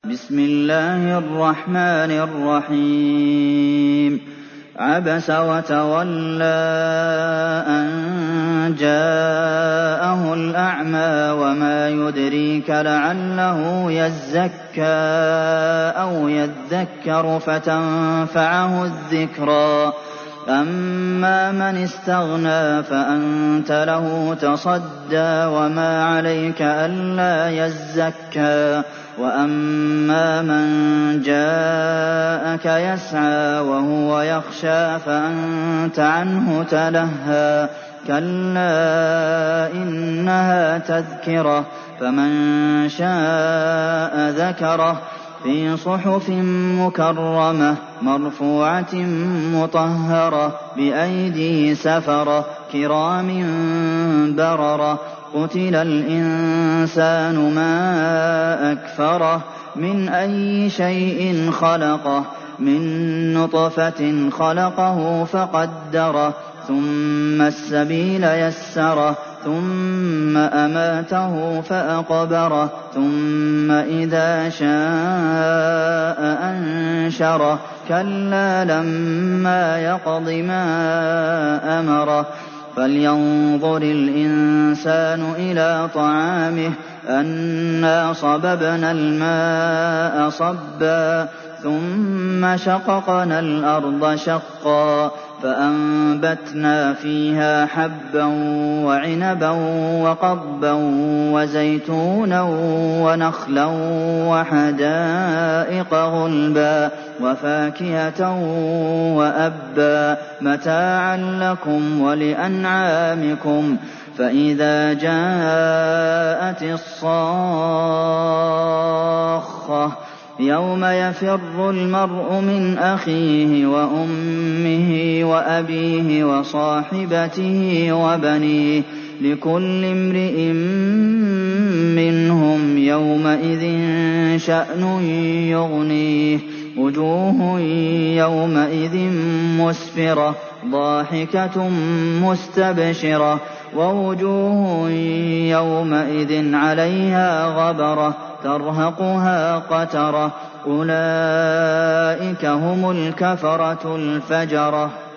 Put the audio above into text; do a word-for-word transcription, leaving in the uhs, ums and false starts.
بسم الله الرحمن الرحيم عبس وتولى أن جاءه الأعمى وما يدريك لعله يزكى أو يذكر فتنفعه الذكرى أما من استغنى فأنت له تصدى وما عليك ألا يزكى وأما من جاءك يسعى وهو يخشى فأنت عنه تلهى كلا إنها تذكرة فمن شاء ذكره في صحف مكرمة مرفوعة مطهرة بأيدي سفرة كرام بررة قتل الإنسان ما أكفره من أي شيء خلقه من نطفة خلقه فقدره ثم السبيل يسره ثم أماته فأقبره ثم إذا شاء أنشره كلا لما يقض ما أمره فلينظر الإنسان إلى طعامه أنا صببنا الماء صبا ثم شققنا الأرض شقا فأنبتنا فيها حبا وعنبا وقضبا وزيتونا ونخلا وحدائق غلبا وفاكهة وأبا متاعا لكم ولأنعامكم فإذا جاءت الصاخة يوم يفر المرء من أخيه وأمه وأبيه وصاحبته وبنيه لكل امرئ منهم يومئذ شأن يغنيه وجوه يومئذ مسفرة ضاحكة مستبشرة ووجوه يومئذ عليها غبرة ترهقها قترة أولئك هم الكفرة الفجرة